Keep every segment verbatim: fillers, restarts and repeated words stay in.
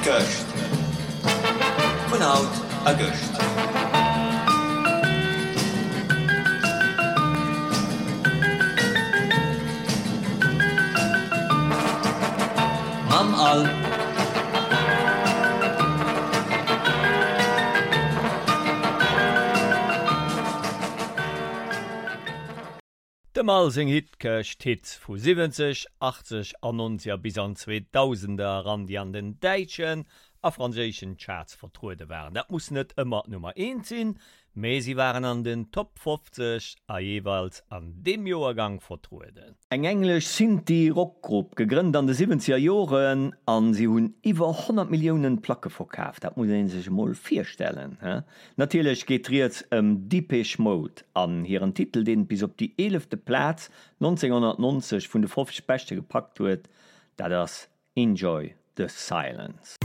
Köcht. Von Haut a Göcht. Mam all. De Mal seg Hitköcht Hits vu siebzig, achtzig an neunzig bis an zweitausender ran die an den Deitschen a franzéschen Charts vertruede waren. Dat muss net ëmmer Nummer een sinn, méi sie waren an den Top fünfzig a jeweils an dem Joergang vertruede. Eng englisch Sinti-Rockgrupp gegrünnt an de siebziger Joren an sie hunn iwwer hundert Millionen Placke verkauft. Dat muss en sech moll firstellen. Natürlich geht jetzt um Depeche Mode an hireieren Titel, den bis op die elfte Platz neunzehnhundertneunzig vun de fünfzig Beste gepackt huet, dat das Enjoy the Silence.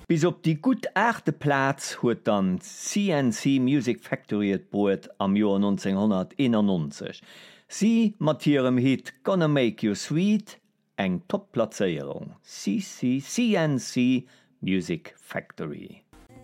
Bis op die gut achte Platz huet dann C N C Music Factory et Boot am Joer neunzehnhunderteinundneunzig. Sie mat ihrem Hit Gonna Make You Sweet eng Top-Platzierung. C C C N C Music Factory.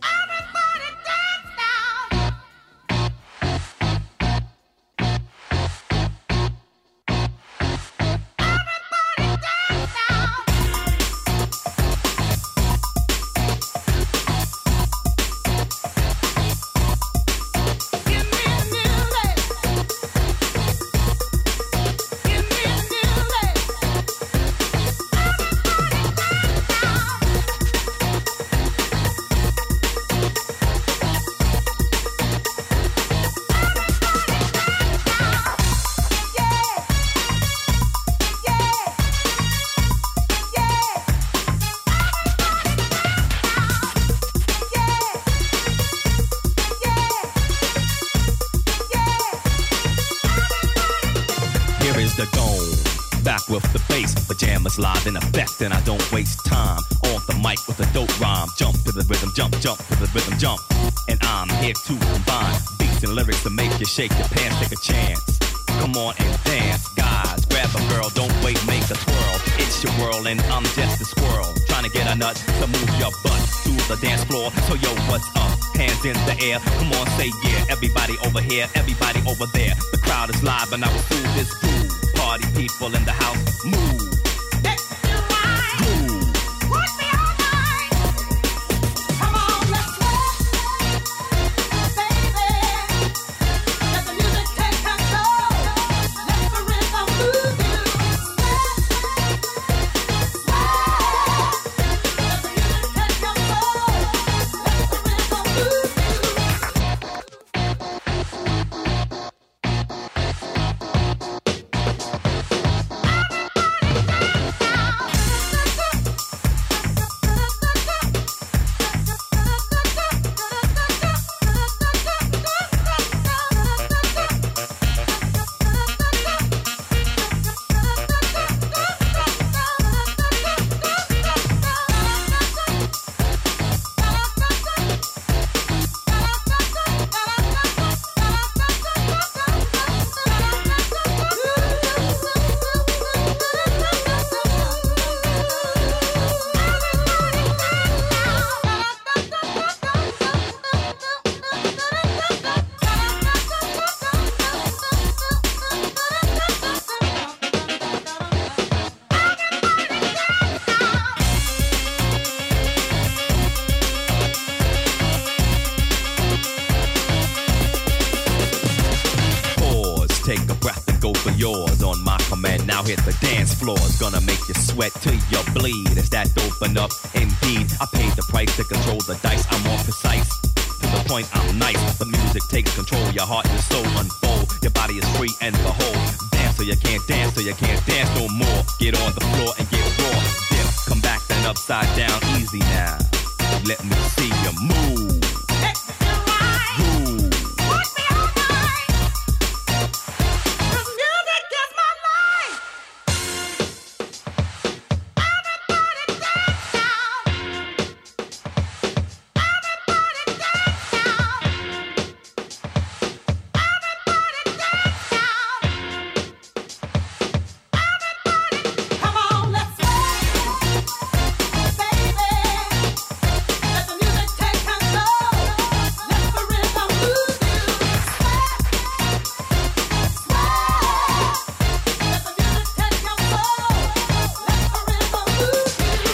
With the bass, pajamas live in effect, and I don't waste time on the mic with a dope rhyme. Jump to the rhythm, jump, jump to the rhythm, jump. And I'm here to combine beats and lyrics to make you shake your pants, take a chance. Come on and dance, guys. Grab a girl, don't wait, make a twirl. It's your world, and I'm just a squirrel trying to get a nut to move your butt to the dance floor. So yo, what's up? Hands in the air, come on, say yeah. Everybody over here, everybody over there. The crowd is live, and I will do this groove. Party people in the house, move. Let me ride. Groove. Put me all night. Come on, let's rock, baby. Let the music take control. Let the rhythm move you. Sweat, sweat. Let the music take control. Let the rhythm move you. Now hit the dance floor, it's gonna make you sweat till you bleed. Is that open up? Indeed, I paid the price to control the dice. I'm more precise, to the point I'm nice. The music takes control, your heart and soul unfold. Your body is free and behold. Dance so you can't dance, so you can't dance no more. Get on the floor and get raw. Dip, come back then upside down, easy now. Let me see you move. Let me ride. Groove. Put me all night. This music is my life. Everybody dance now. Everybody dance now. Everybody dance now. Everybody, come on, let's rock, baby. Let the music take control. Let the rhythm move you. Sweat, sweat. Let the music take control. Let the rhythm move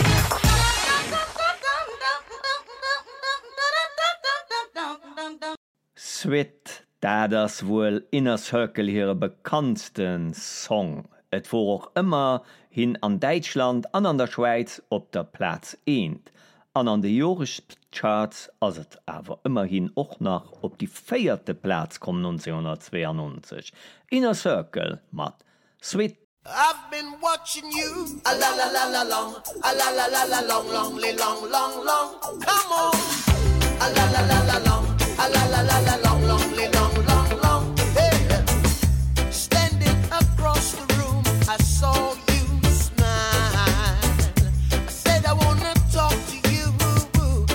you. Sweet, da das wohl Inner Circle ihre bekanntsten Song. Et war auch immer hin an Deutschland, an an der Schweiz op der Platz eent. An an de Jorischcharts ass et awer immerhin och nach op die feierte Platz kom neunzehnhundertzweiundneunzig. Inner Circle mat Sweet. I've been watching you a la la la la long, a la la la la long, long, long, long, long. Come on, a la la la la long, a la la la la long, long, long, long, long. Hey, standing across the room, I saw you smile. I said I wanna talk to you,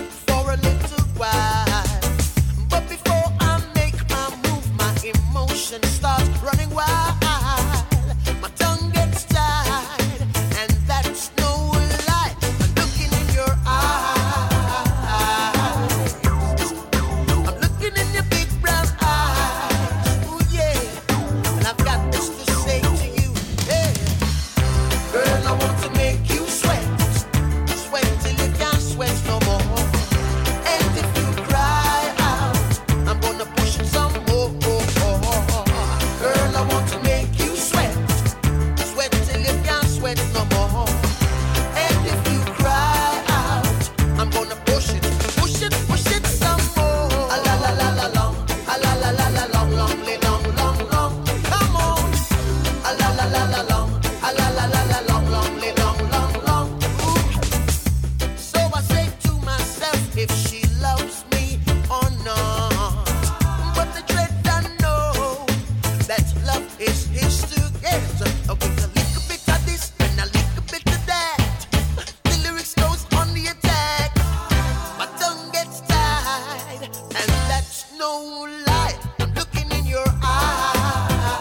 loves me or not. But the dread I know that love is his together. With a little bit of this and a little bit of that, the lyrics goes on the attack. My tongue gets tied, and that's no lie. I'm looking in your eyes.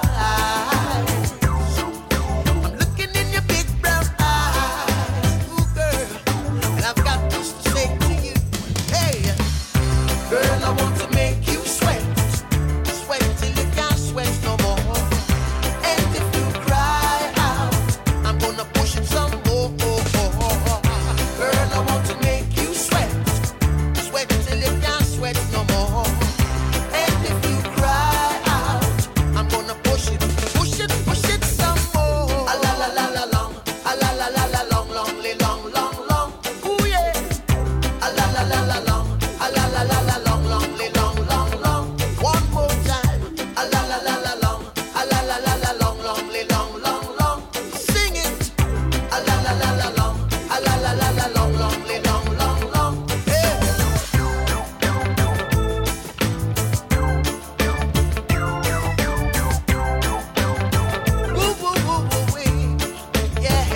I'm looking in your big brown eyes. Ooh, girl, and I've got this to say to you. Hey, girl, I want to make you sweat. Sweat till you can't sweat no more. And if you cry out, I'm gonna push it some more. Girl, I want to make you sweat. Sweat till you can't sweat no more. And if you cry out, I'm gonna push it, push it, push it some more. A la la la la long, a la la la la long, long, li- long, long, long. Ooh yeah. A la la la la long, a la la la la long, long, li- long, long, long. One more time. A la la la la long, a la la la la long, long, li- long, long, long. Sing it. A la la la la long, a la la la la long, long, li- long, long, long. Hey. Woo, woo, woo, woo, wee. Yeah.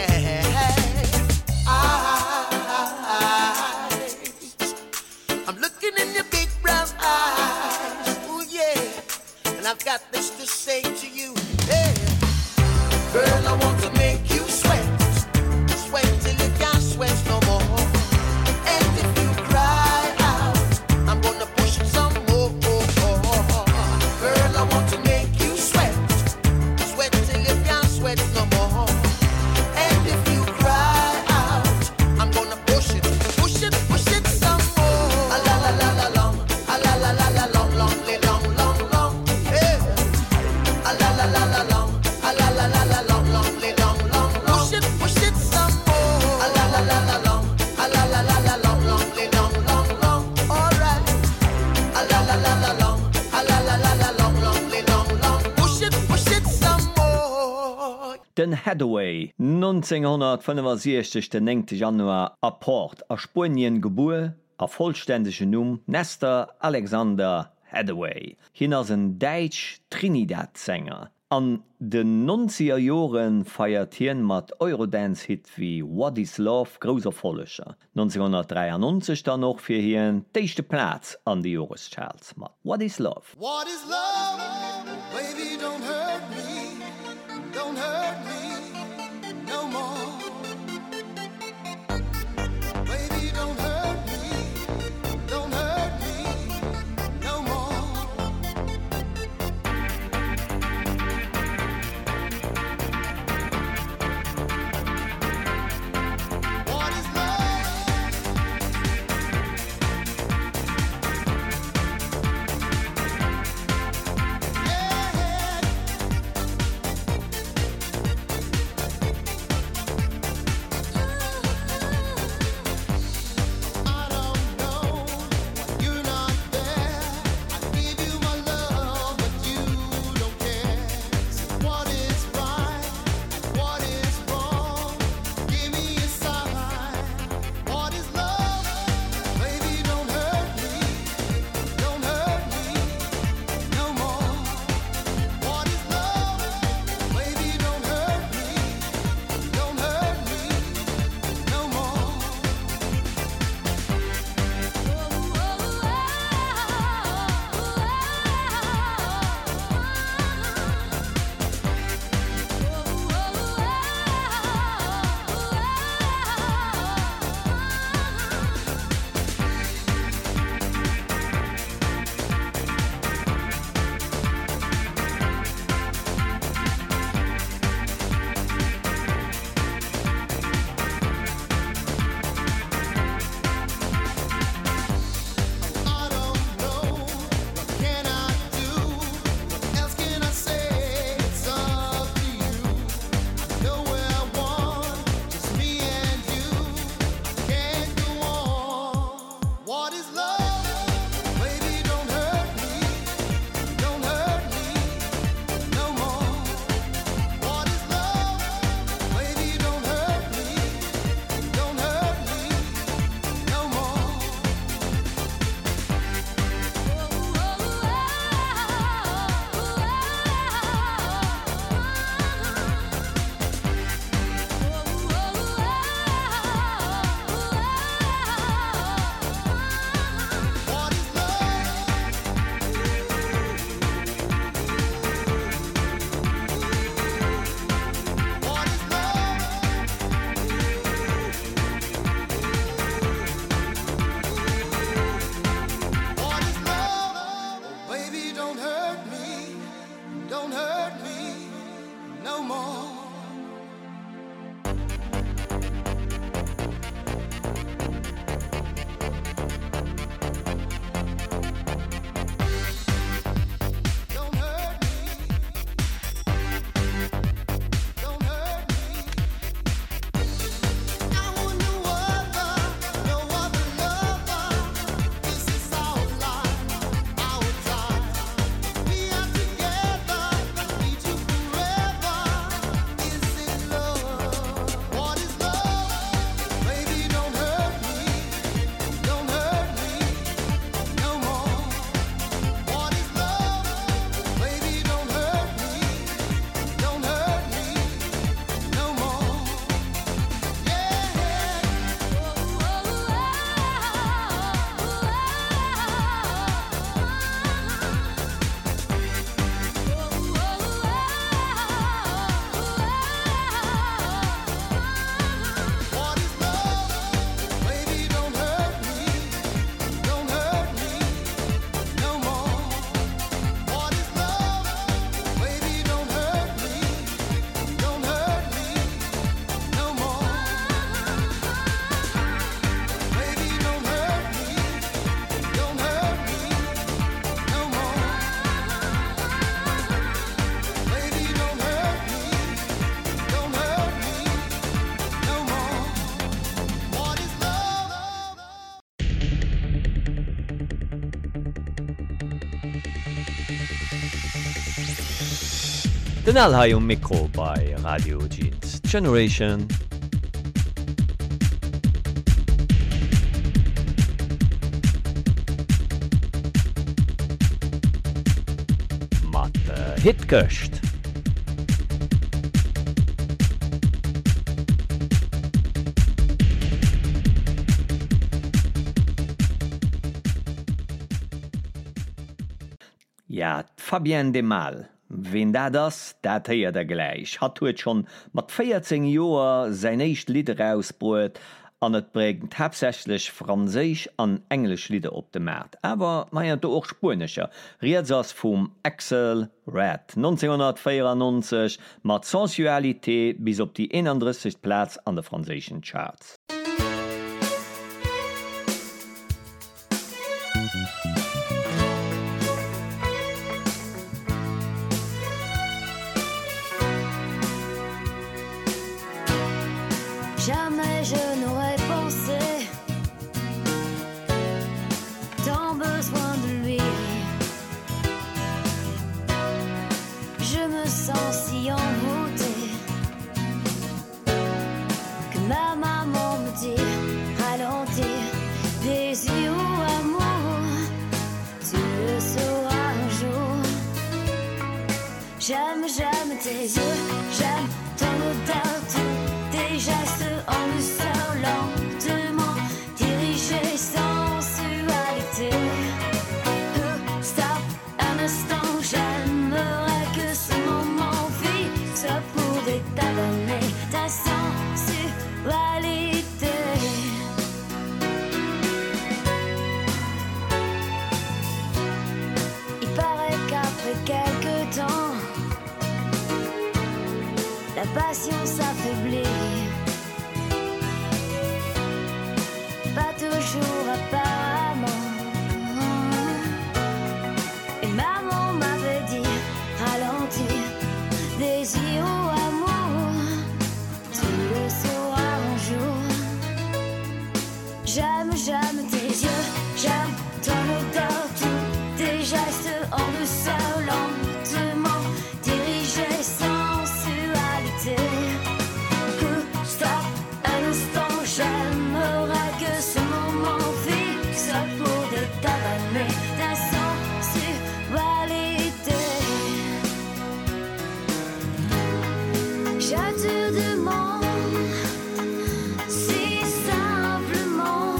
Eyes. I'm looking in your big brown eyes. Ooh, yeah. And I've got this to say to you. Hey. Girl, I want to make you sweat. Sweat till you can't sweat no more. And if you cry out, I'm gonna push it some more. Girl, I want to make you sweat. Sweat till you can't sweat no more. And if you cry out, I'm gonna push it, push it, push it some more. A la la la la long, a la la la la long, long, li- long, long, long. Hey. A la la la la long, a la la la la long, long, li- long, long, long. Push it, push it some more. A la la la la long, a la la la la long, long, li- long, long, long. All right. A la la la la long, a la la la la long, long, li- long, long. Push it, push it some more. Den Hathaway neunzehnhundertfünfundsechzig den engten Januar a Port a Spien geboren, a vollständige Numm Nestor Alexander Hathaway. Hin ass en Deitsch Trinidad-Sänger. An den neunziger Joren feiert hien mat Eurodance-Hit wie What is Love groser Follecher. neunzehnhundertdreiundneunzig dann noch fir hien d'éischte Platz an die Jorescharts mat What is Love? What is love? Baby, don't hurt me. Don't hurt me no more. Baby, don't hurt me. Don't hurt me no more. What is love? Yeah. Den Alhai um Mikro bei Radio Jeans Generation. Mat äh, Hit köcht. Ja, Fabienne de Mal. Wen da das, dat heiert er gleich. Hat huet schon mat vierzehn Joer sein eicht Lieder rausbrot, an et bregen hauptsächlich Französisch an Englisch Lieder op de Markt. Aber meier do och Spanischer. Riet ass vum Axel Red neunzehnhundertvierundneunzig mat Sensualité bis op die einunddreißigste Platz an de französischen Charts. Jamais je n'aurais pensé tant besoin de lui. Je me sens si envoûtée que ma maman me dit ralentir, désir ou amour, tu le sauras un jour. J'aime, j'aime tes yeux, j'aime ton odeur, tous tes gestes en douceur, lentement dirigé sensualité. Euh, Stop un instant, j'aimerais que ce moment fixe pourrait t'abonner ta sensualité. Il paraît qu'après quelques temps, la passion s'affaiblit. Pas toujours apparemment. Et maman m'avait dit ralentir, désir ou amour, tu le sauras un jour. J'aime, j'aime tes yeux, j'aime ton odeur, tous tes gestes en douceur, lentement dirigés sensualité. Euh, Stop un instant, j'aimerais que ce moment fixe pourrait t'abonner ta sensualité. Je te demande si simplement,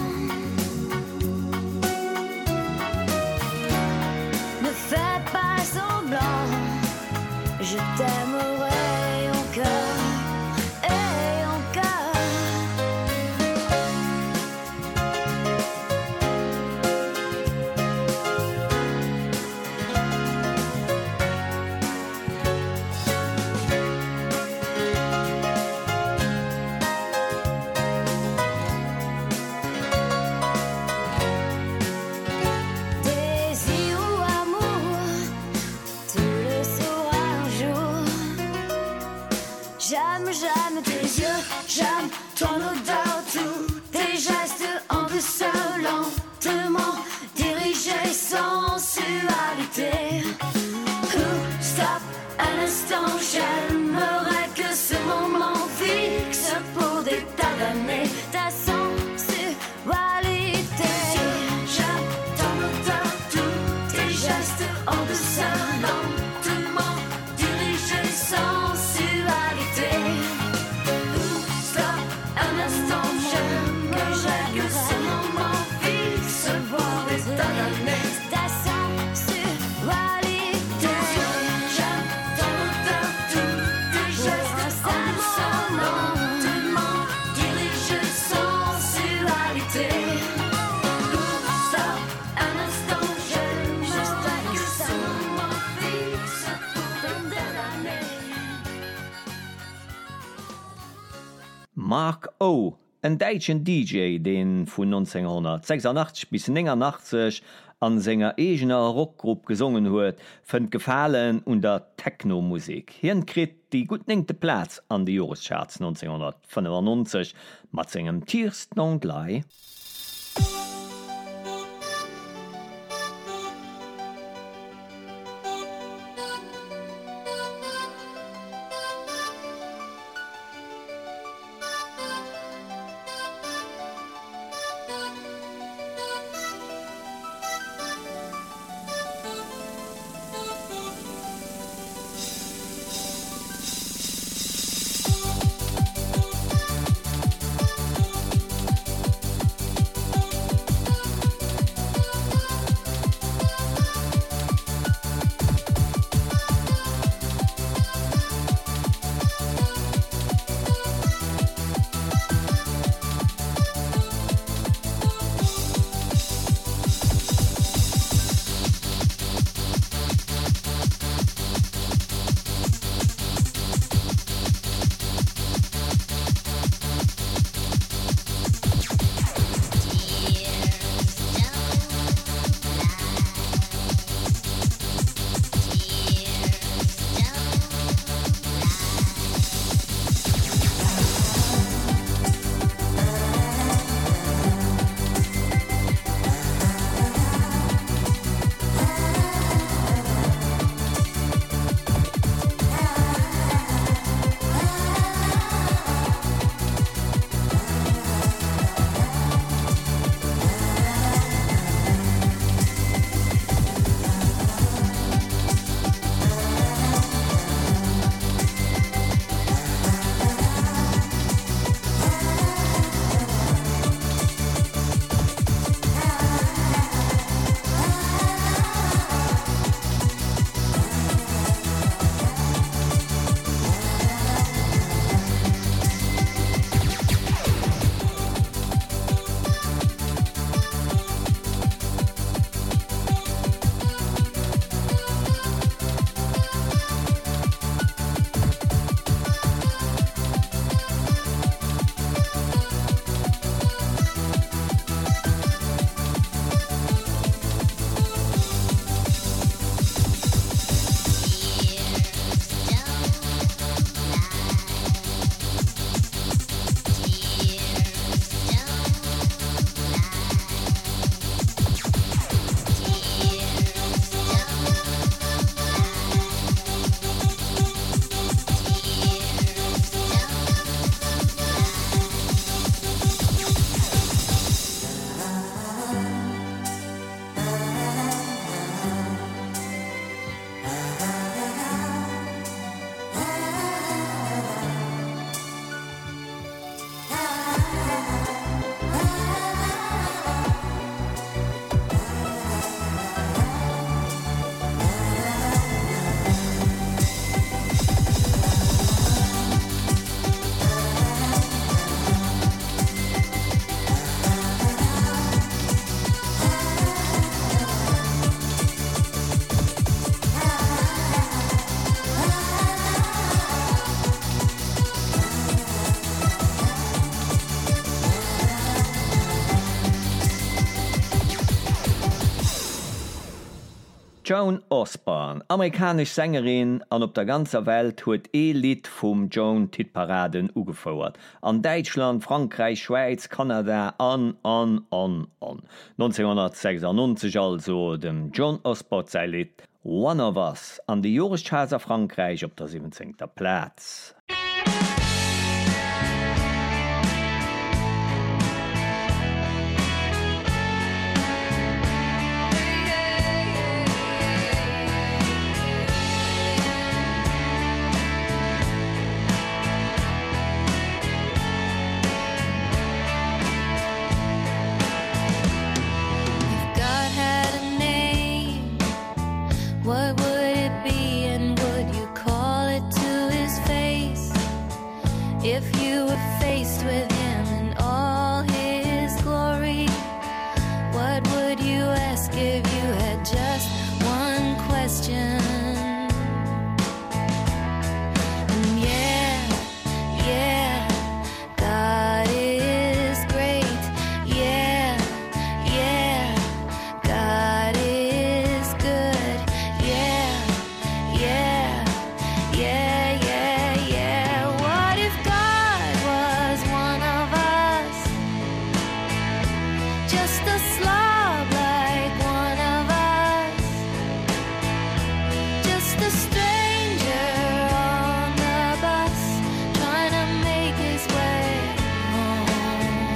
ne fais pas semblant, je t'aimerai encore et encore. Désir ou amour, tu le sauras un jour. J'aime, j'aime tes yeux, j'aime ton odeur, tous tes gestes en douceur, lentement dirigés sensualité. Euh, Stop un instant, j'aimerais que ce moment fixe pourrait t'abonner ta sensualité. J'aime ton odeur, tous tes gestes en douceur, lentement dirigés sensualité. Euh, Stop un instant, j'aimerais que ce moment fixe pourrait t'abonner ta sensualité. J'aime ton odeur, tous tes gestes en douceur, lentement dirigés sensualité. Stop un instant, j'aimerais que ce moment fixe pourrait t'abonner. Mark O, en deitschen D J, den vun neunzehnhundertsechsundachtzig bis neunundachtzig an senger egener Rockgruppe gesungen huet, fënnt Gefallen und der Technomusik. Hien krit die gut nengte Platz an die Jahrescharts neunzehnhundertfünfundneunzig mat segem Tierst non Lei. Joan Osborne, amerikasch Sängerin an op der ganzer Welt huet e Lied vum Joan Titparaden ugefauert. An Deutschland, Frankreich, Schweiz, Kanada an an an an. neunzehnhundertsechsundneunzig also dem Joan Osborne sei Lied One of Us an die Jorischcharts a Frankreich op der siebzehnter Platz. What would it be and would you call it to his face if you were faced with him in all his glory? What would you ask if you had just one question? And yeah, yeah, God is great. Yeah, yeah, God is good. Yeah, yeah, yeah, yeah, yeah. What if God was one of us? Just a slob like one of us. Just a stranger on the bus trying to make his way home.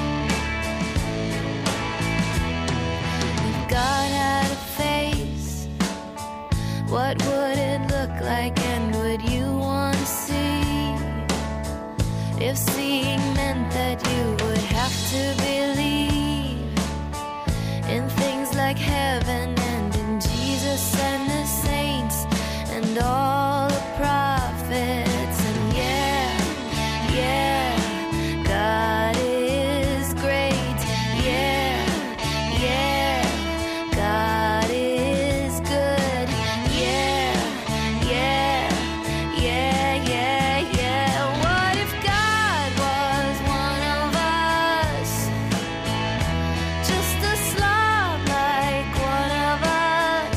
If God had a face, what would it look like and would you want to see? If seeing meant that you would have to believe in things like heaven and in Jesus and the saints and all the prophets. And yeah, yeah, God is great. Yeah, yeah, God is good. Yeah, yeah, yeah, yeah, yeah. What if God was one of us? Just a slob like one of us.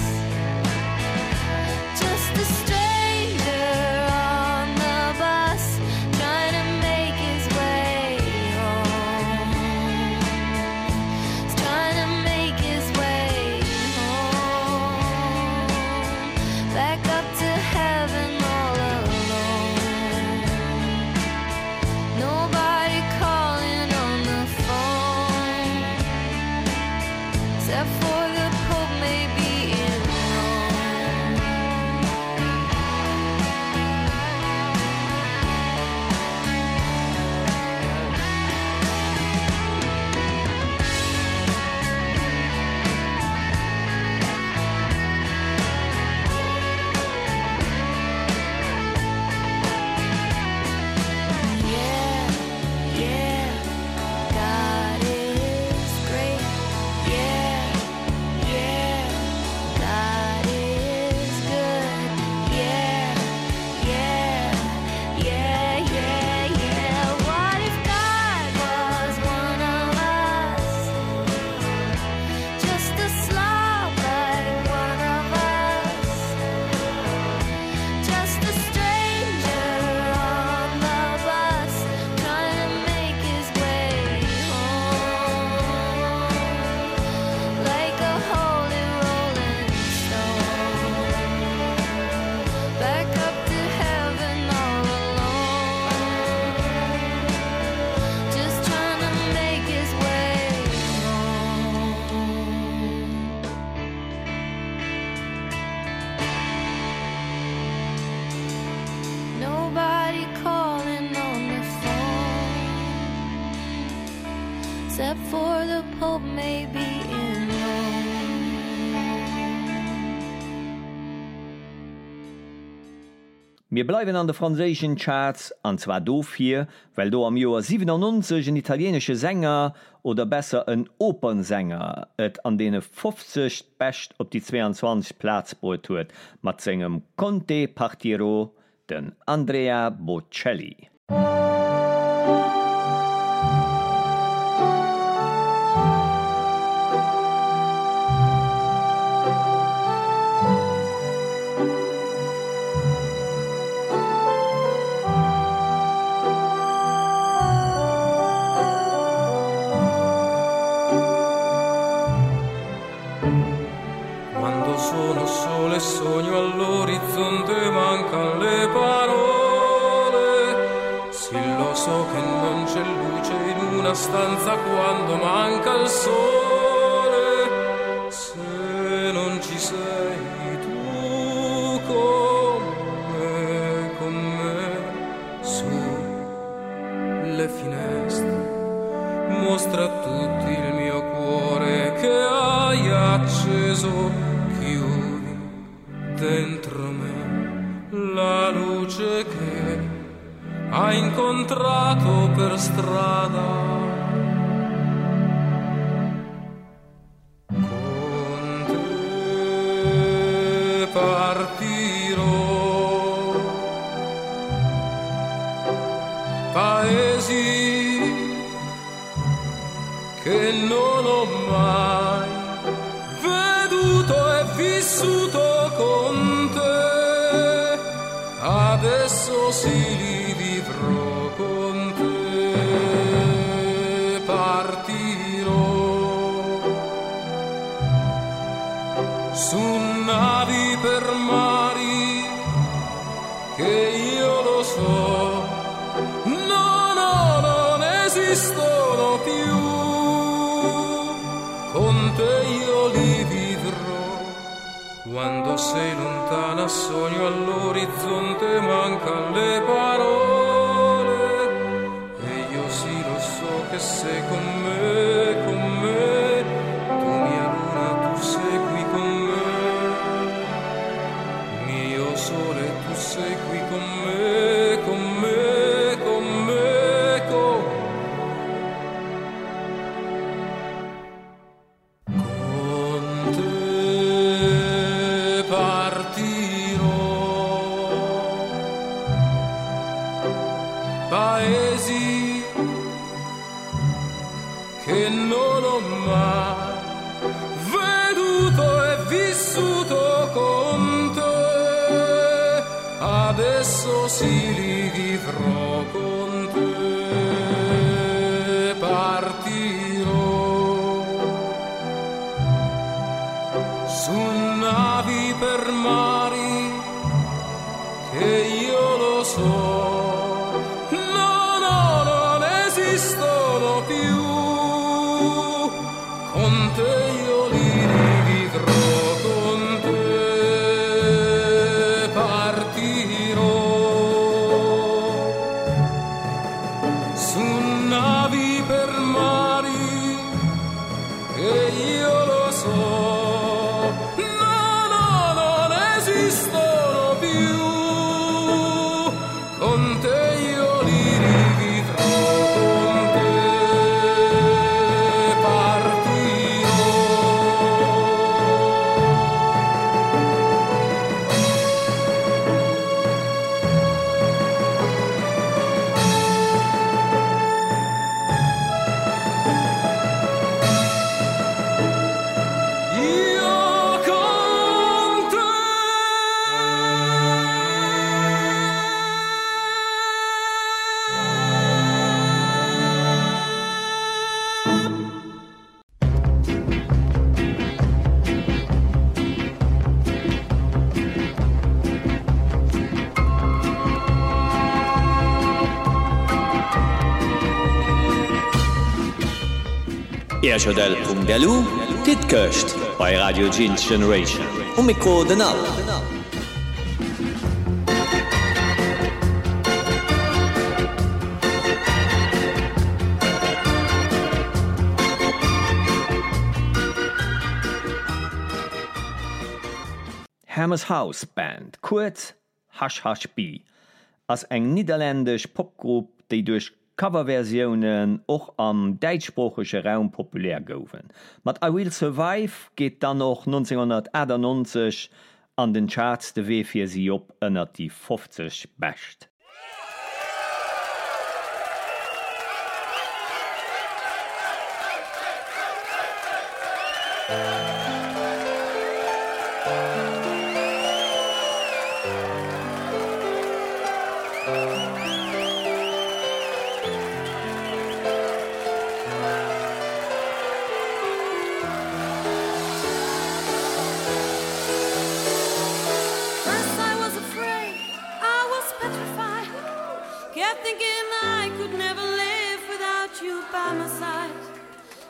Just a stranger on the bus trying to make his way home. He's trying to make his way home. Back up to heaven all alone. Nobody calling on the phone except for the Pope maybe in Rome. Yeah, yeah, God is great. Yeah, yeah, God is good. Yeah, yeah, yeah, yeah, yeah. What if God was one of us? Just a slob like one of us. Just a stranger on the bus trying to make his way home. Like a holy rolling stone. Back up to heaven all alone. Just trying to make his way home. Nobody calling on the phone except for the Pope maybe in Rome. Wir bleiben an der französischen Charts, und zwar dofir, weil do am Joar siebenundneunzig ein italienischer Sänger oder besser ein Opernsänger et an dene fünfzig best op die zweiundzwanzig Platz boet huet, mat segem Conte Partiro, den Andrea Bocelli. Quando sono solo e sogno all'orizzonte mancan le parole. Sì, lo so che non c'è luce in una stanza quando manca il sole. Se non ci sei tu con me, con me, su le finestre mostra a tutti il mio cuore che hai acceso, chiudi dentro me la luce che hai incontrato per strada. Con te partirò, paesi che non ho mai veduto e vissuto con te, adesso sì li vivrò con te, partirò su navi per mari che io lo so, no, no, non esistono più. Con te io li vivrò, quando sei lontana sogno all'orizzonte mancan le parole, e io sì lo so che sei con me, con me, tu mia luna, tu sei qui con me, mio sole, tu sei qui con me, con me, con me, con me. Paesi che non ho mai veduto e vissuto con te, adesso sì li vivrò con te, partirò su navi per mari che io lo so, esistono più, con te io li rivivrò, con te partirò su navi per mari che io lo so, no, no, non esistono più, con te io li rivivrò. Ercho del Pungdelu, dit köcht bei Radio Jeans Generation. Um Mikro den Al. Hammers House Band, kurz Hush Hush B, als eng niederländisch Popgruppe, die durch Coverversionen auch am deutschsprachigen Raum populär goufen. Mit I Will Survive geht dann noch neunzehnhundertachtundneunzig an den Charts de Weg für sie op ënner die fünfzig Best.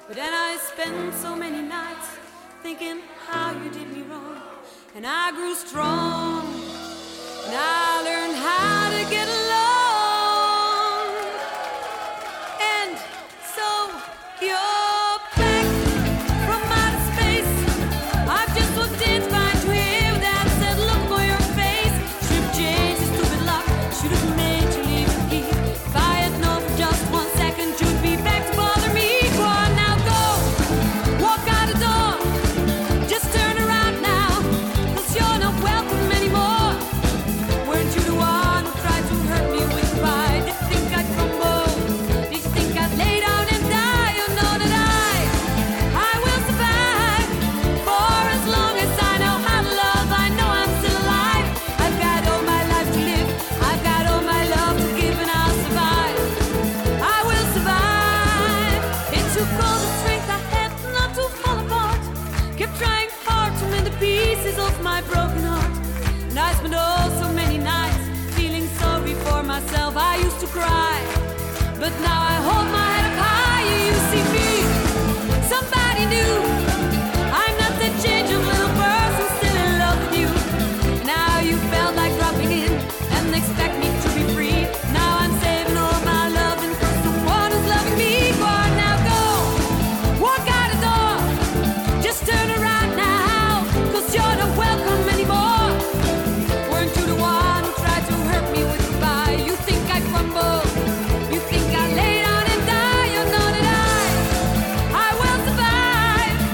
But then I spent so many nights thinking how you did me wrong. And I grew strong. And I learned how to get along. And so you're back from outer space. I've just looked in to find you here with that said look for your face. Should've changed the stupid luck. Should've made you leave it here. If I had known for just one second you'd be back to bother me. Go on now, go. Walk out the door. Just turn around now. Cause you're not welcome anymore. Weren't you the one who tried to hurt me with pride? Did you think I'd crumble? Did you think I'd lay down and die? You know that I, I will survive. For as long as I know how to love, I know I'm still alive. I've got all my life to live. I've got all my love to give and I'll survive. I will survive. It took all the strength I had not to fall apart. Kept trying hard to mend the pieces of my broken heart. And I spent oh so many nights feeling sorry for myself. I used to cry, but now I hold my head up higher. You see me, somebody new. I'm not that change of little person still in love with you. Now you felt like dropping in and expect me to be free. Now I'm saving all my love and for someone who's loving me. Go on now, go. Walk out the door. Just turn around now. Cause you're not welcome anymore. Weren't you the one who tried to hurt me with goodbye? You think I crumble? You think I lay down and die? You know that I, I will survive.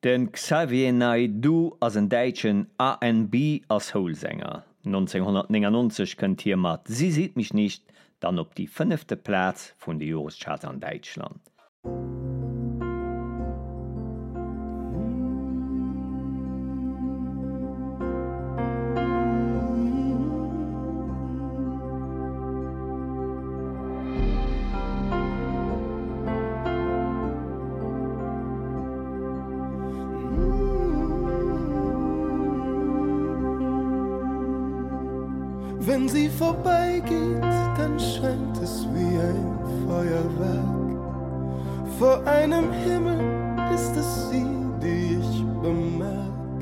Den Xavier Naidoo ass en Deitschen A and B als Soulsänger. neunzehnhundertneunundneunzig kënnt hier mat Sie sieht mich nicht, dann op die fünfte Platz vun de Jorescharts an Deitschland. Wenn sie vorbeigeht, dann scheint es wie ein Feuerwerk. Vor einem Himmel ist es sie, die ich bemerk.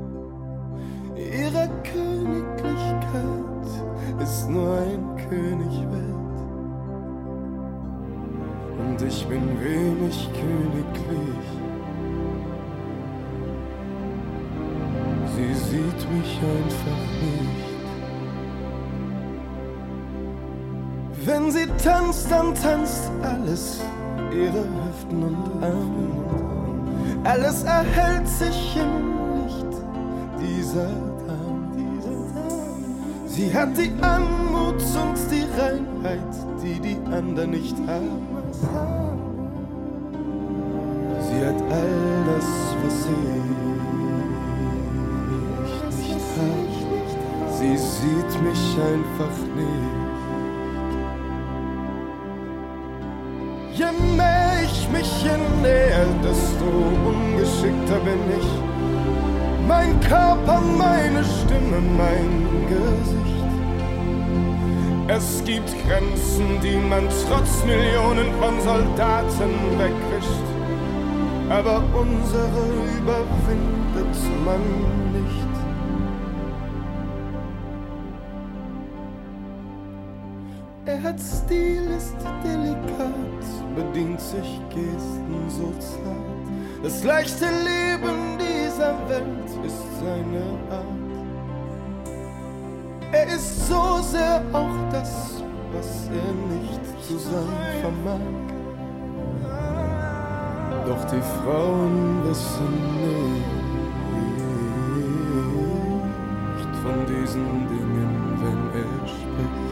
Ihre Königlichkeit ist nur ein König wert. Und ich bin wenig königlich. Sie sieht mich einfach nicht. Wenn sie tanzt, dann tanzt alles, ihre Hüften und Arme. Alles erhält sich im Licht dieser Dame. Sie hat die Anmut und die Reinheit, die die anderen nicht haben. Sie hat all das, was ich nicht habe. Sie sieht mich einfach nicht. Je mehr ich mich ihr näher, desto ungeschickter bin ich. Mein Körper, meine Stimme, mein Gesicht. Es gibt Grenzen, die man trotz Millionen von Soldaten wegwischt. Aber unsere überwindet man nicht. Er hat Stil, ist delikat, bedient sich Gesten so zart. Das leichte Leben dieser Welt ist seine Art. Er ist so sehr auch das, was er nicht zu sein vermag. Doch die Frauen wissen nicht von diesen Dingen, wenn er spricht.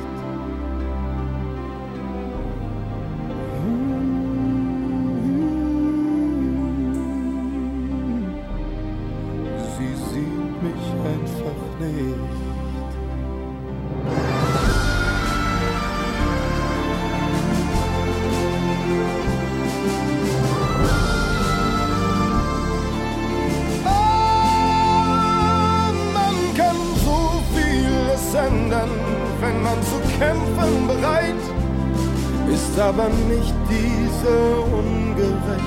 Wenn man zu kämpfen bereit ist, aber nicht diese Ungerechtigkeit.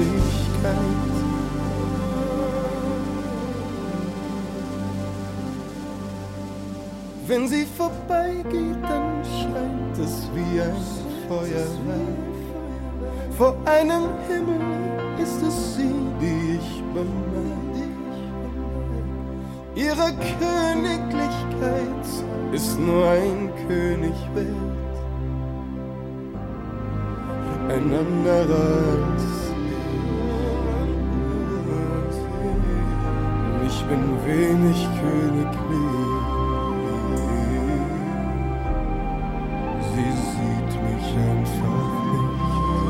Wenn sie vorbeigeht, dann scheint es wie ein Feuerwerk. Vor einem Himmel ist es sie, die ich bemerke. Ihre Königlichkeit ist nur ein König wert. Ein anderer als ich. Ich bin wenig königlich. Sie sieht mich einfach nicht.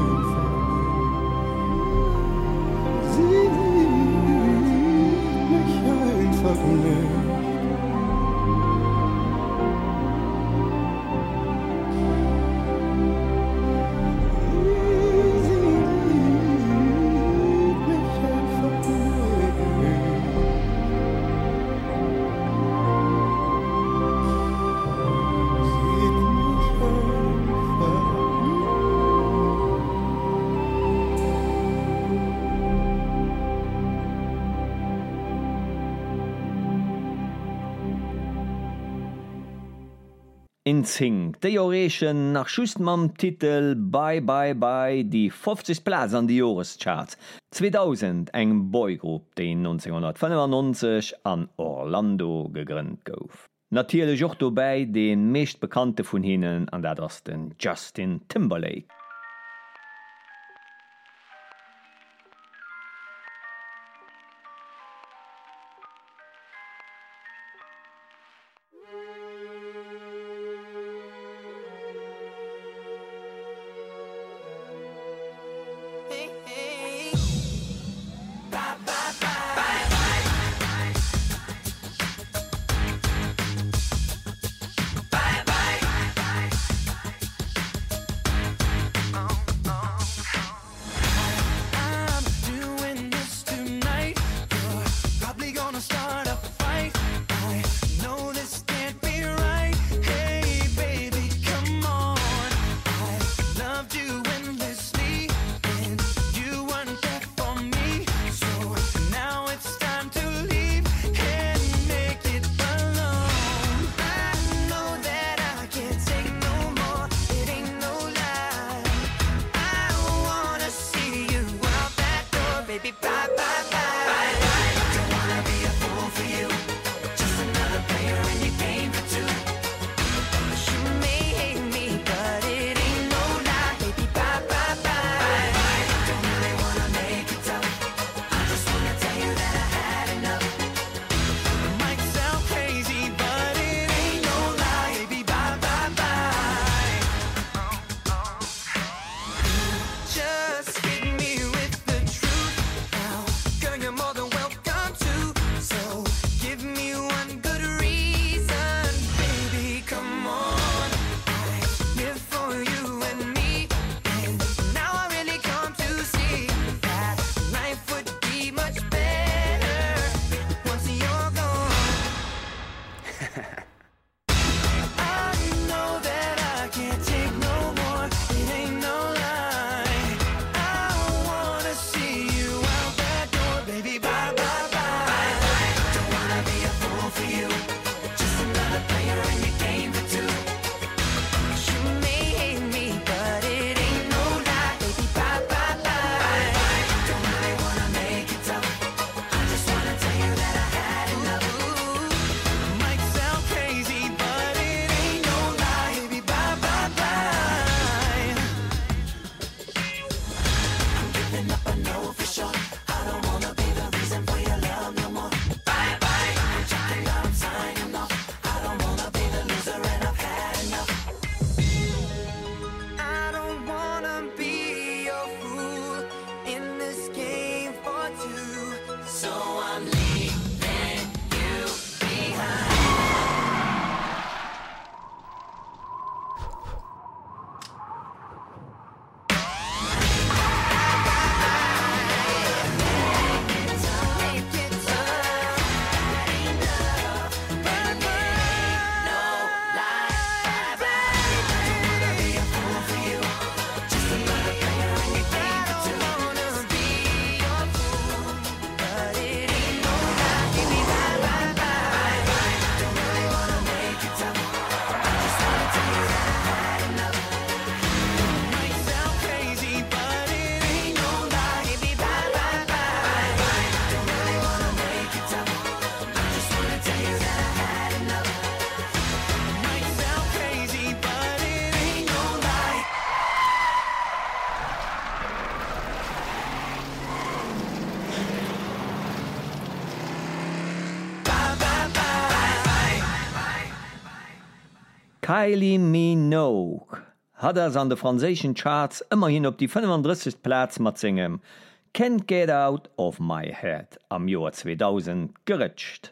Sie sieht mich einfach nicht. In Zing, de Jorechen nach schüsten mam Titel „Bye Bye Bye die fünfzig Platz an die Jorescharts. zweitausend eng Boygroup, die neunzehnhundertfünfundneunzig an Orlando gegrünnt gouf. Natürlich auch dabei den meist bekannte von ihnen, an dat ass den Justin Timberlake. Kylie Minogue hat er an de franzéschen Charts immerhin op die fünfunddreißigsten Platz mat singem Can't Get Out of My Head am Joar zweitausend gerëtscht.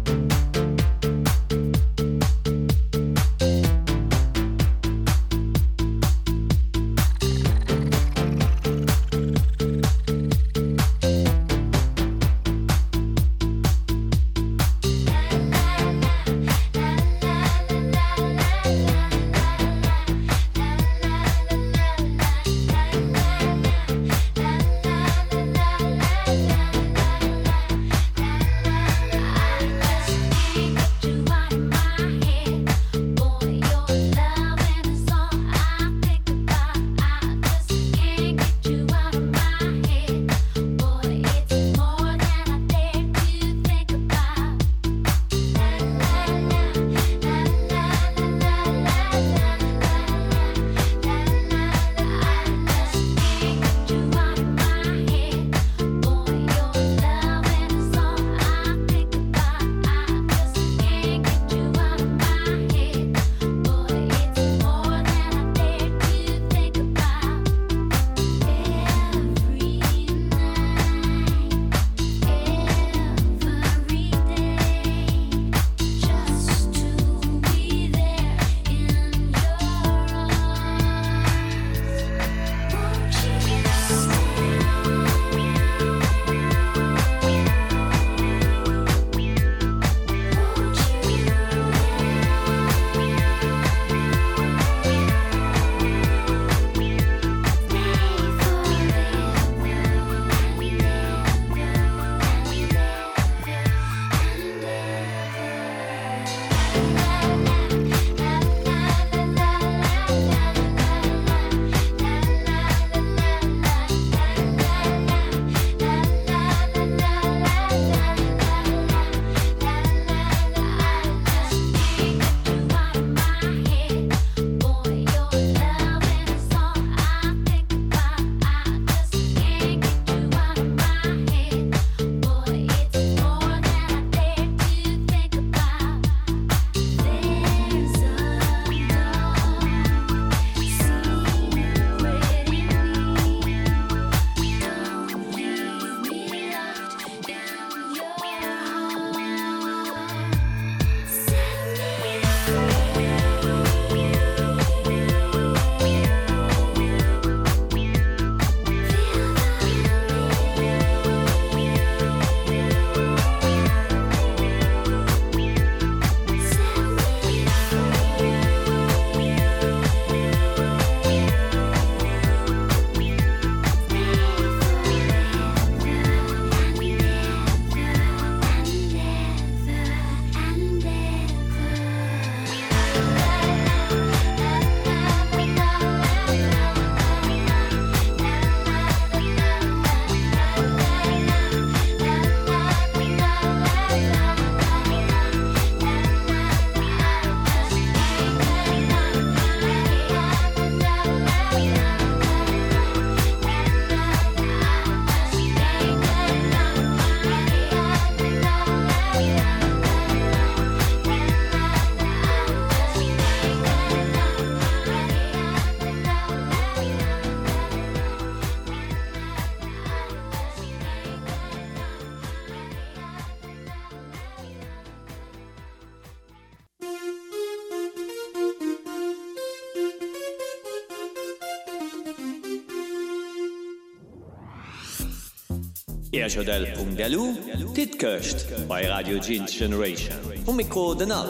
Erchodel punkt delu Dit köcht bei Radio Jeans Generation um Mikro den all.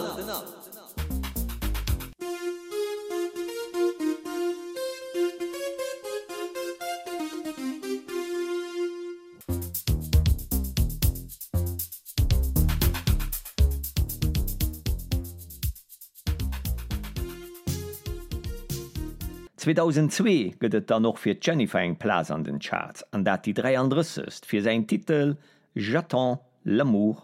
zweitausendzwei gëtt et dann noch fir Jennifer eng Plas an den Charts, an dat die drei andresest fir se Titel J'attends l'amour.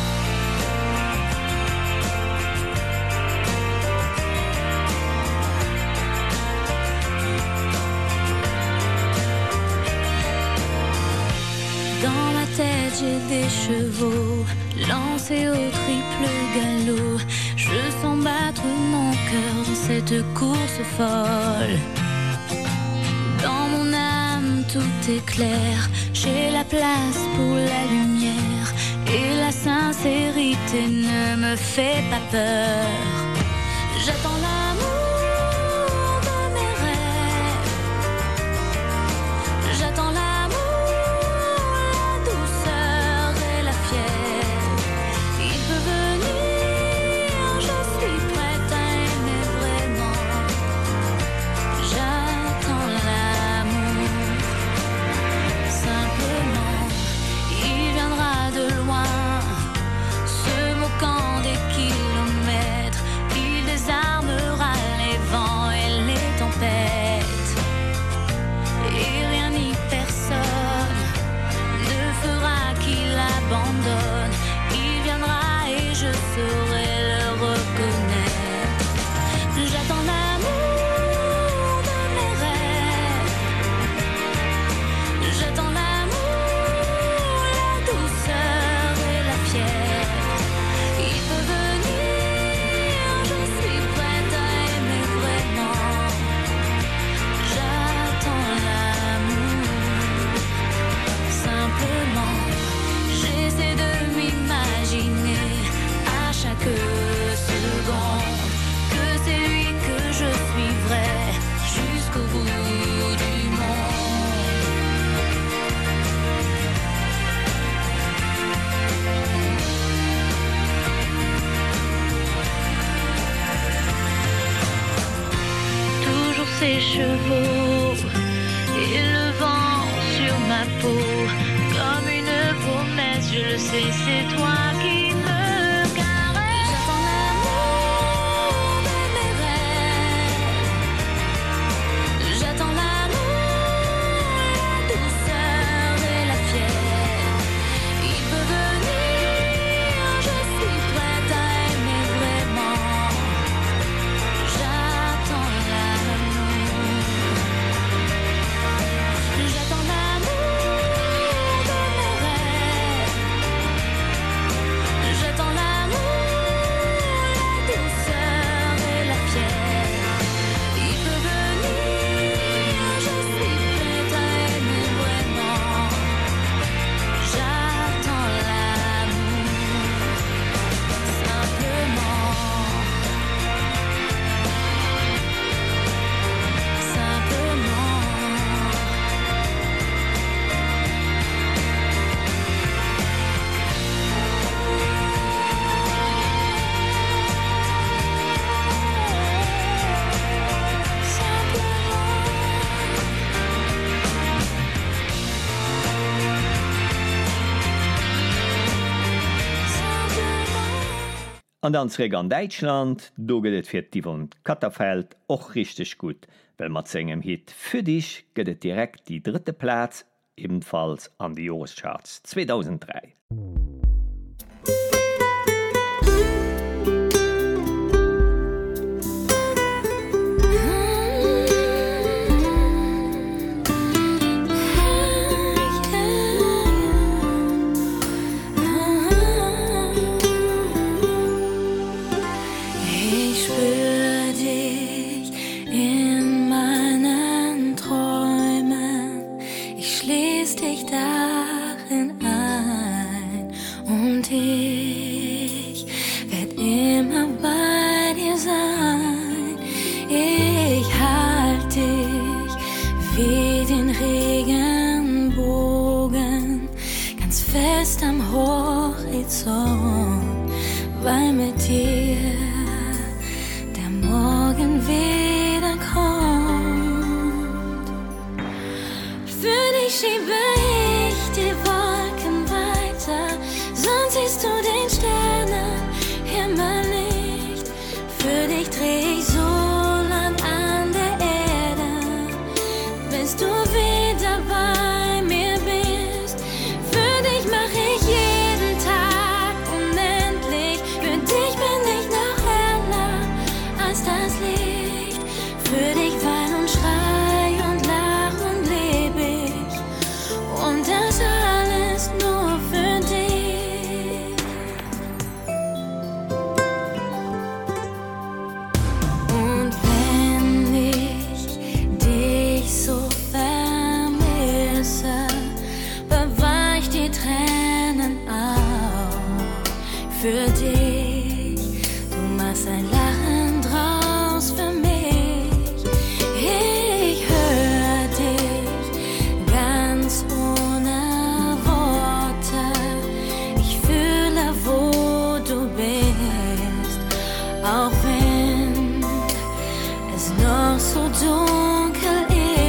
Dans ma tête j'ai des chevaux lancés au triple galop. Je sens battre mon cœur cette course folle. Dans mon âme tout est clair, j'ai la place pour la lumière et la sincérité ne me fait pas peur. J'attends l'amour de mes rêves, j'attends l'amour, la douceur et la fièvre. Il peut venir, je suis prête à aimer vraiment. J'attends l'amour, simplement. Il viendra de loin, se moquant des kilomètres. Il désarmera les vents et les tempêtes. Et rien ni personne ne fera qu'il abandonne. Il viendra et je saurai le reconnaître. J'attends l'amour de mes rêves, j'attends l'amour, la douceur et la fièvre. Il peut venir, je suis prête à aimer vraiment. J'attends l'amour, simplement. J'essaie de m'imaginer à chaque seconde que c'est lui que je suivrai jusqu'au bout du monde. Toujours ses chevaux et le vent sur ma peau, comme une promesse, je le sais, c'est toi qui me caresse. J'attends l'amour de mes rêves, j'attends l'amour, la douceur et la fièvre. Il peut venir, je suis prête à aimer vraiment. J'attends l'amour, j'attends l'amour de mes rêves, j'attends l'amour, la douceur et la fièvre. Il peut venir, je suis prête à aimer vraiment. J'attends l'amour, simplement. Simplement. An dansreg an Deitschland doget et fir Diwon Katterfeld och richtig gut, well mat segem Hit für dich gëtt et direkt die dritte Platz ebenfalls an die Jahrescharts zweitausenddrei. Ich spür dich in meinen Träumen, ich schließ dich darin ein und ich werd immer bei dir sein. Ich halt dich wie den Regenbogen ganz fest am Horizont, weil mit dir der Morgen wiederkommt. Für dich schiebe ich die Wolken weiter, sonst siehst du den Sternenhimmel nicht. Für dich dreh ich so lang an der Erde, bis du wieder bei mir bist. Für dich mach ich jeden Tag unendlich, für dich bin ich es noch so dunkel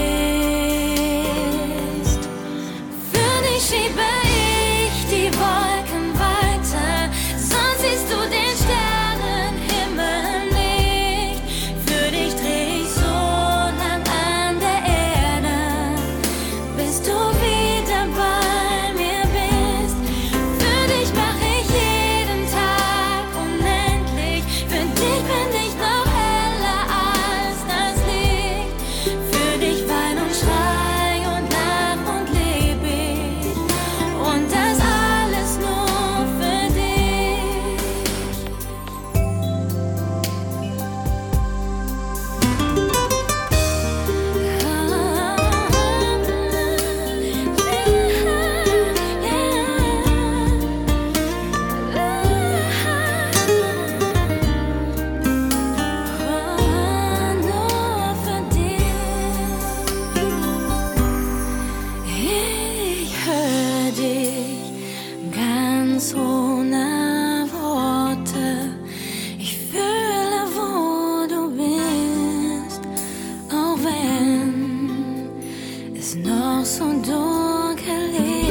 ist. Für dich schiebe ich die Wolken weiter, sonst siehst du den Sternenhimmel nicht. Für dich dreh ich so lang an der Erde, bis du wieder bei mir bist. Für dich mach ich jeden Tag unendlich, für dich bin ich noch heller als das Licht. Für dich wein und schrei und lach und leb ich, und das alles nur für dich. Nur für dich. Ich hör dich ganz ohne Worte. Ich fühle, wo du bist, auch wenn es noch so dunkel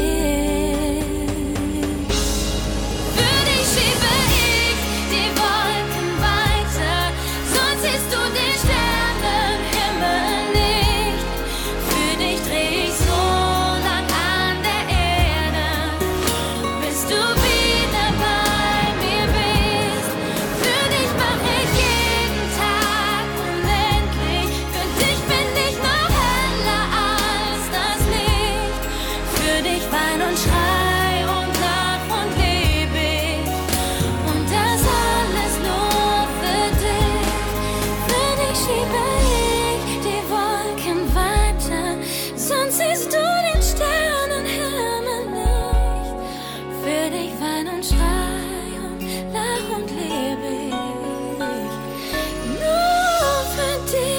ist. Für dich schiebe ich die Wolken weiter, sonst siehst du den Sternenhimmel nicht. Für dich dreh ich so lang an der Erde, bis du wieder bei mir bist. Für dich mach ich jeden Tag unendlich, für dich bin ich noch heller als das Licht. Für dich wein und schrei und lach und leb ich, und das alles nur für dich. Für dich schiebe ich die Wolken weiter, sonst siehst du den Sternenhimmel nicht. Für dich wein und schrei und lach und leb ich, nur für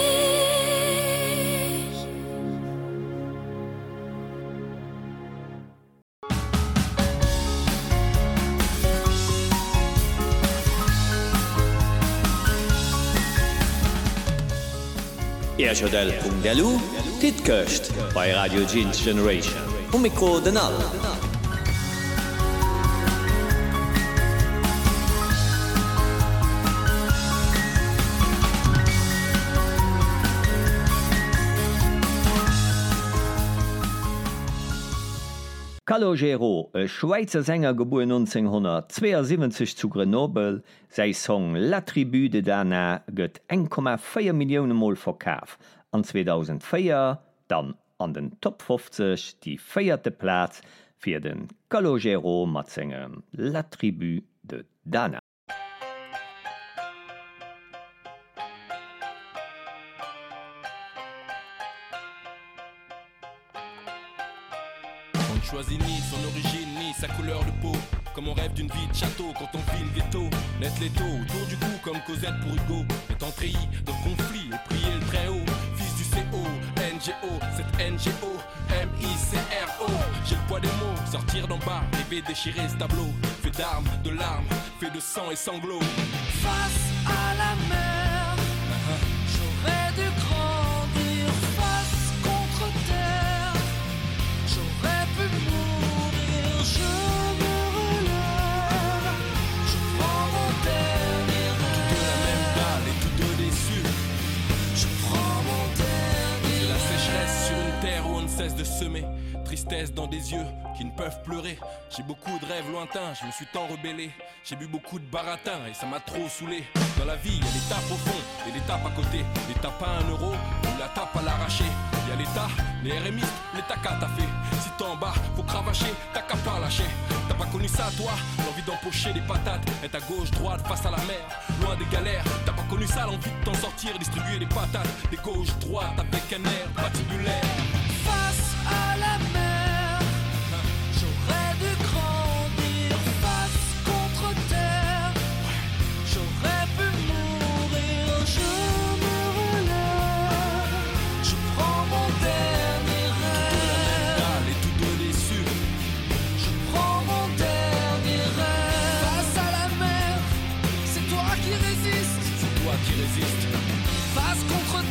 dich. Erchodel punkt delu, dit köcht bei Radio Jeans Generation. Um Mikro den All. Calogero, e Schweizer Sänger geboren neunzehnhundertzweiundsiebzig zu Grenoble, sei Song La Tribu de Dana gëtt eins Komma vier Millionen Mal verkaaf. An zweitausendvier dann an den Top fünfzig die vierte Platz fir den Calogero mat singem La Tribu de Dana. On ne choisit ni son origine ni sa couleur de peau. Comme on rêve d'une vie de château quand on vit le ghetto. Net l'étau autour du cou comme Cosette pour Hugo. Étant treillis de conflit et prier le très haut. Fils du C O, N G O, cette N G O, M I C R O. J'ai le poids des mots, sortir d'en bas, rêver déchirer ce tableau. Fait d'armes, de larmes, fait de sang et sanglots. Face à la mer, j'aurais dû grandir face contre terre. J'aurais pu mourir, je me relève. Je prends mon dernier De la même rêve. balle et tous deux déçus. Je prends mon dernier C'est la sécheresse sur une terre où on ne cesse de semer. Tristesse dans des yeux qui ne peuvent pleurer. J'ai beaucoup de rêves lointains, je me suis tant rebellé. J'ai bu beaucoup de baratin et ça m'a trop saoulé. Dans la vie, il y a l'étape au fond et l'étape à côté. L'étape à un euro ou la tape à l'arraché. Il y a l'état, les R M I, l'état qu'à t'as fait. Si t'es en bas, faut cravacher, t'as qu'à pas lâcher. T'as pas connu ça toi, l'envie d'empocher des patates. Être à gauche, droite, face à la mer, loin des galères. T'as pas connu ça, l'envie de t'en sortir, distribuer des patates. Des gauches, droites avec un air patibulaire. face à la mer. J'aurais dû grandir face contre terre. J'aurais pu mourir, je me relève. Je prends mon dernier rêve. Dalle et tous deux déçus. Je prends mon dernier rêve. Face à la mer, c'est toi qui résistes. C'est toi qui résistes. Face contre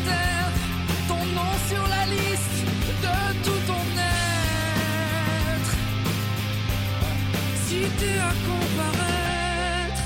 t'aider à comparaître.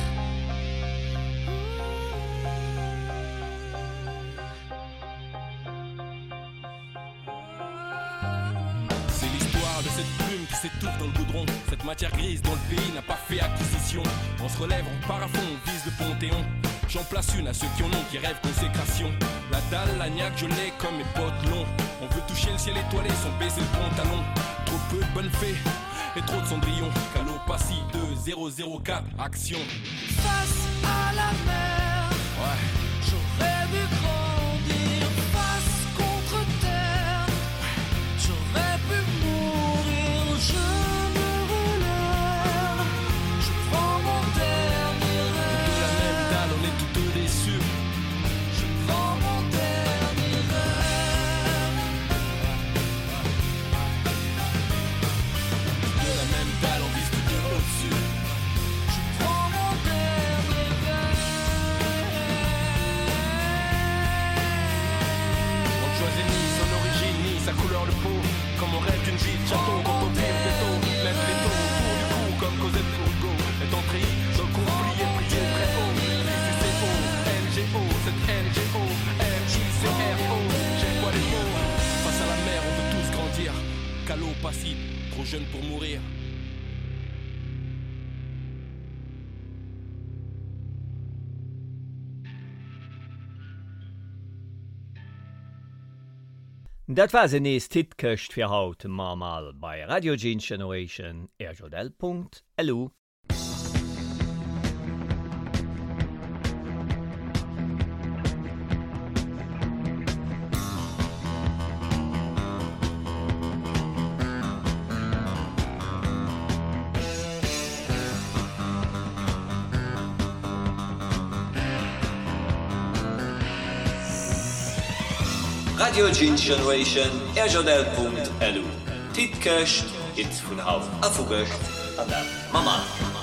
C'est l'histoire de cette plume qui s'étouffe dans le goudron. Cette matière grise dont le pays n'a pas fait acquisition. On se relève, on part à fond, on vise le panthéon. J'en place une à ceux qui en ont, qui rêvent consécration. La dalle, la niaque, je l'ai comme mes potes longs. On veut toucher le ciel étoilé sans baisser le pantalon. Trop peu de bonnes fées et trop de cendrillon. Calopassie deux zéro zéro quatre, action. Face à la mer, Ouais. j'aurais vu grandir. Face contre terre, j'aurais pu mourir. Je me relève, je prends mon dernier De la même rêve. dalle, on est tous deux déçus. Je prends mon dernier rêve. De la même dalle, on vise tous deux au-dessus. Je prends mon dernier rêve. On ne choisit ni son origine, ni sa couleur de peau. Comme on rêve d'une vie de château, quand on tire des taux. Mettre les taux autour du cou, comme Cosette Courgo. Est entré dans le conflit et prié très haut. Ici c'est O, N G O, c'est N G O, M I C R O. J'ai quoi les mots? Face à la mer, on veut tous grandir. Calo passif, trop jeune pour mourir. Dat war se nees Titköcht fir haut Mamal bei Radio Gene Generation erjodel Punkt L U. Radio Gene Generation erjodel Punkt L U. Titköcht, Hits vun Hauf Afugecht, an der Mama.